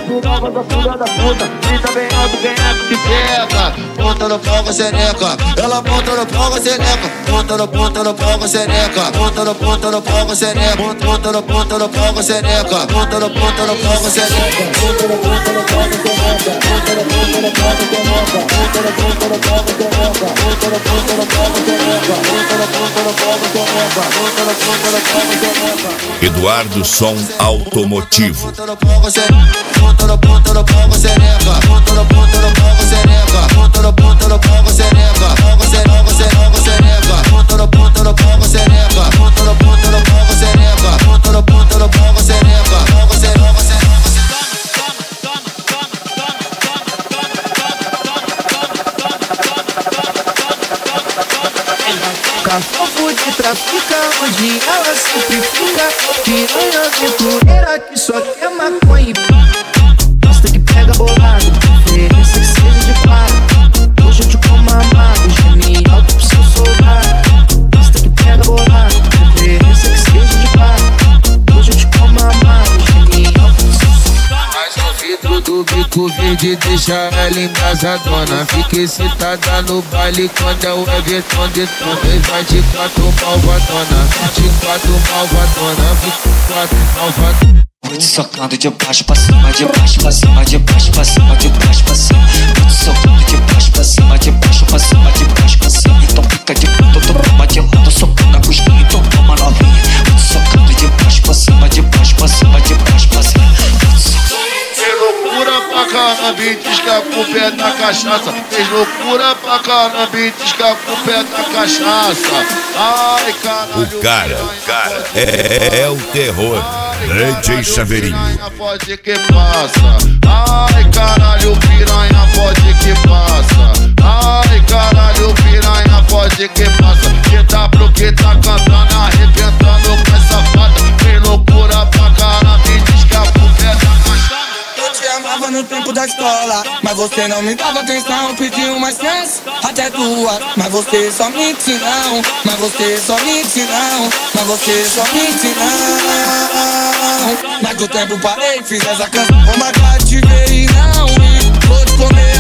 nova da filha da puta. Grita bem alto, quem é que te pega? Ponta no pau com seneca, ela monta no pau com seneca. Ponta no pau com seneca. Ponta no pau com seneca. Ponta no pau com seneca. Ponta no pau com seneca. Ponta no pau com seneca. Ponta no pau com seneca. Ponta no pau com seneca. Ponta no pau com seneca. Ponta no pau com seneca. Ponta no pau com seneca. Eduardo Som Automotivo. Ponta no pau com seneca. Ponta no pau com seneca. Ponta no pau com seneca. Ponta no pau com seneca. Pau com seneca, com seneca. Ponta no pau com seneca. Ponta no pau com seneca. Ponta no pau com seneca. Pau com seneca, com seneca. Cafofo de traficante, ela sempre fica piranha aventureira que só quer maconha e pá. Gosta que pega bolado, preferência que seja de para. Hoje eu te como amado, geme alto pro seu soldado. Gosta que pega bolado, preferência que seja de para. Hoje eu te como amado, geme alto pro seu soldado. Mas o vidro do bico verde deixa ela embrasadona. Fica excitada no baile quando é o Everton detona. E vai de quatro malvadona, de quatro malvadona, 24 malvadona. Vou te socando de baixo pra cima, de baixo pra cima, de baixo pra cima, de baixo pra cima. Vou te socando de baixo pra cima, de baixo pra cima, de baixo pra cima. Então fica de canto, tu toma de lado, socando a costinha, então toma novinha. Vou te socando de baixo pra cima, de baixo pra cima, de baixo pra cima. Fez loucura pra caramba e diz que a culpa é da cachaça. Fez loucura pra caramba e diz que a culpa é da cachaça. Ai, caralho. O cara é o terror. DJ Chaveirinho. Pode que passa. Ai, caralho, piranha, pode que passa. Ai, caralho, piranha, pode que passa. Que tá pro que tá cantando, arrebentando com essa fada. Fez loucura pra caramba e diz que a culpa é da cachaça. Eu te amava no tempo da escola, mas você não me dava atenção. Pediu mais chance, até duas, mas você só me não. Mas você só me não. Mas você só me não. Mas do tempo parei, fiz essa canção. Vou marcar te ver e não ir. Vou te comer